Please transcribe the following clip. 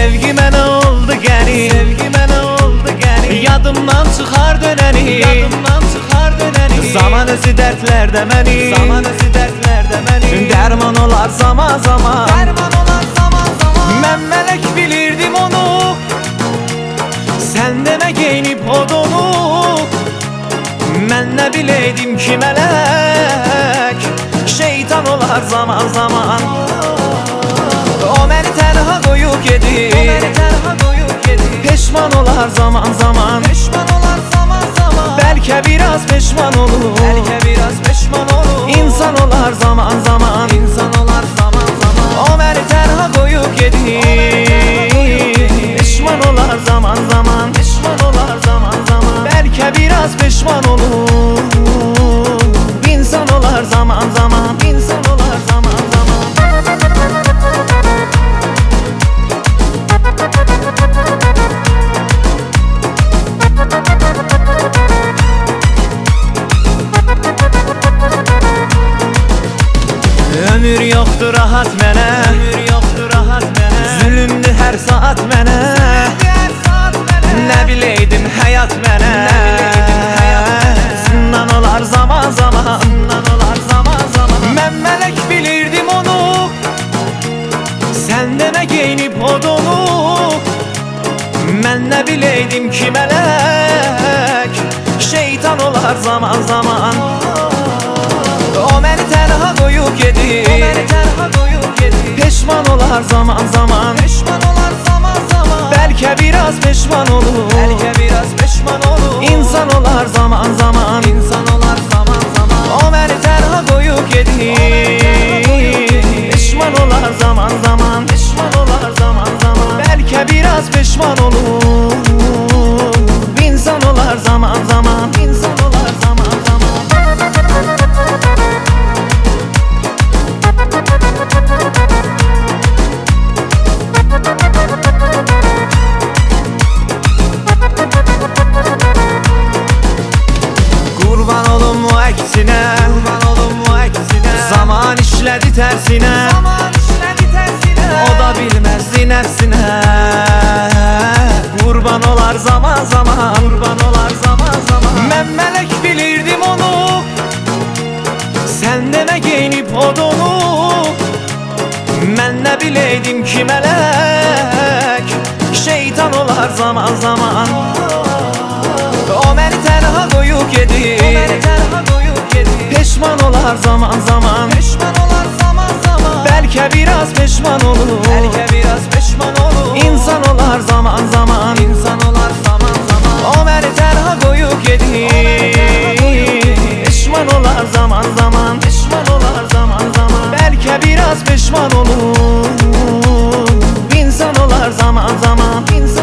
Sevgi mənə oldu gəlin, sevgi mənə oldu gəlin. Yadımdan çıxar dönəni, yadımdan çıxar dönəni. Zaman özü dərdlərdə məni, zaman özü dərdlərdə məni. Dərman olar zaman zaman, dərman olar zaman zaman. Mən mələk bilirdim onu, sən demə geyinib odunu. Mən nə biləydim ki mələk şeytan olar zaman zaman. O məni tənha qoyub gedir, o məni tənha qoyub gedir. Peşman olar zaman zaman, peşman olar zaman zaman. Bəlkə biraz peşman olur, bəlkə biraz peşman olur. İnsan olar zaman zaman, insan olar zaman zaman. O məni tənha qoyub gedir, peşman olar zaman zaman, peşman olar zaman zaman. Bəlkə biraz peşman olur, insan olar zaman zaman, insan olar zaman zaman. Ömür yoxdur rahat mənə, ömür yoxdur rahat mənə. Zülümdür hər saat mənə, nə biləydim həyat mənə. Zindan olar zaman zaman, zindan olar zaman zaman. Mən mələk bilirdim onu, sən demə geyinib odunu. Mən nə biləydim ki mələk şeytan olar zaman zaman. O məni tənha qoyub gedir, o məni tənha qoyub gedir. Peşman olar zaman zaman, peşman olar zaman zaman. Bəlkə biraz peşman olur, bəlkə biraz peşman olur. İnsan olar zaman zaman, insan olar zaman zaman. O məni tənha qoyub gedir, peşman olar zaman zaman, peşman olar zaman zaman. Bəlkə biraz peşman olur, insan olar zaman zaman, insan olar zaman zaman. Qurban olum o əksinə, qurban olum o əksinə. Zaman işlədi tərsinə, zaman işlədi tərsinə. O da bilməzdi nəfsinə. Qurban olar zaman zaman, qurban olar zaman zaman. Mən mələk bilirdim onu, sən demə geyinib odunu. Mən nə biləydim ki mələk şeytan olar zaman zaman. O məni tənha qoyub gedir, o məni tənha qoyub gedir. Peşman olar zaman zaman, peşman olar zaman zaman. Bəlkə biraz peşman olur, bəlkə biraz peşman olur. İnsan olar zaman zaman, insan olar zaman zaman. O məni tənha qoyub gedir, peşman olar zaman zaman, peşman olar zaman zaman. Bəlkə biraz peşman olur, insan olar zaman zaman, insan